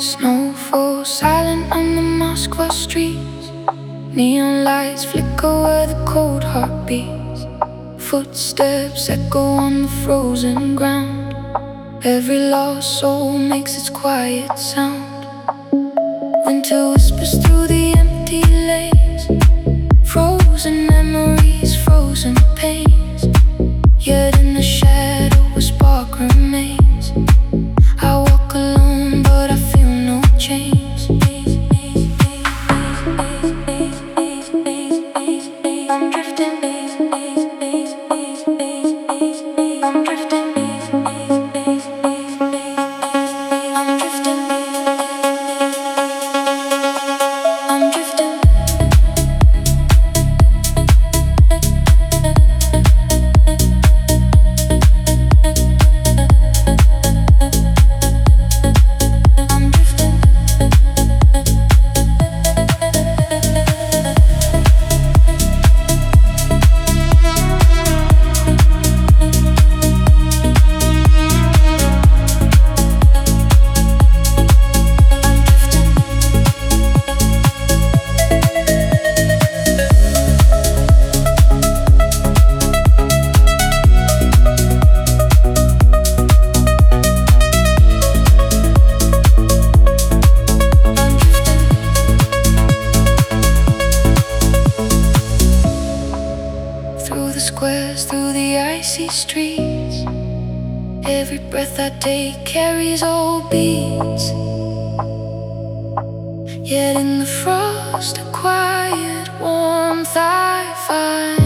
Snow falls silent on the Moscow streets. Neon lights flicker where the cold heart beats. Footsteps echo on the frozen ground. Every lost soul makes its quiet sound. Winter whispers through the empty lanes. Frozen memories, frozen pains. Yet in the shadow a spark remains. I walk alone but I feel no change. I'm drifting. I'm drifting. I'm drifting. I'm drifting. Through the squares, through the icy streets, every breath I take carries old beats. Yet in the frost, a quiet warmth I find.